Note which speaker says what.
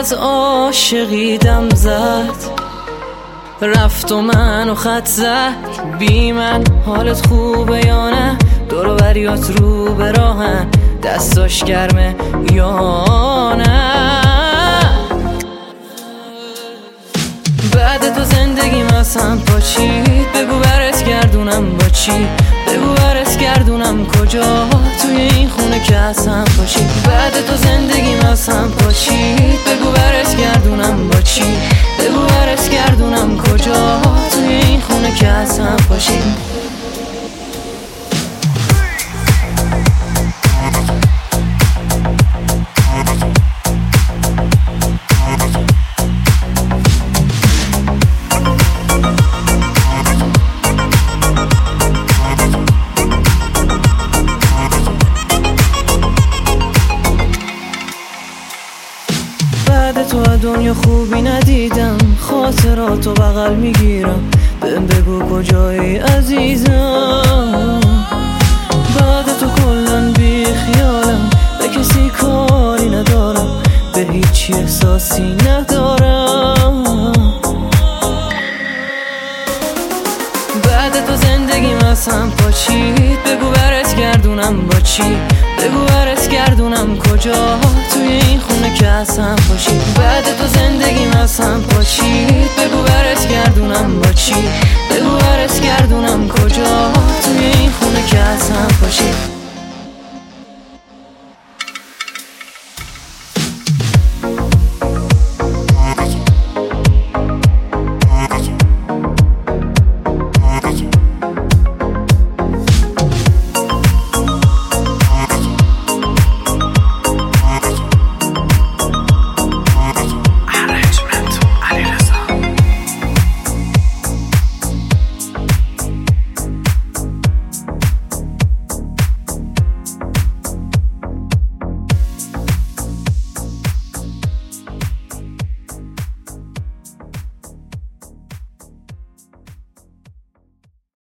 Speaker 1: از عاشقی دم زد، رفت و منو خط زد. بی من حالت خوبه یا نه؟ دور و بریات رو به راهن، دستاش گرمه یا نه؟ بعد تو زندگیم اصلا پاچید، بگو برت گردونم با چی؟ بگو برت گردونم کجا؟ توی این خونه که اصلا پاشید. بعد تو زندگیم اصلا پاچید، بگو برت گردونم با چی؟ بگو برت گردونم کجا؟ توی این خونه که اصلا پاشید. بعد تو دنیا خوبی ندیدم، خاطراتو بغل میگیرم. بهم بگو کجایی عزیزم؟ بعد تو کلن بی خیالم، به کسی کاری ندارم، به هیچی احساسی ندارم. بعد تو زندگیم اصلا پاچید، بگو برت گردونم با چی؟ بگو برت گردونم کجا؟ توی این خونه که اصلا پاشید. بعد تو زندگیم اصلا پاشید، بگو برت گردونم با چی؟ بگو برت گردونم کجا؟ توی این خونه که اصلا پاشید.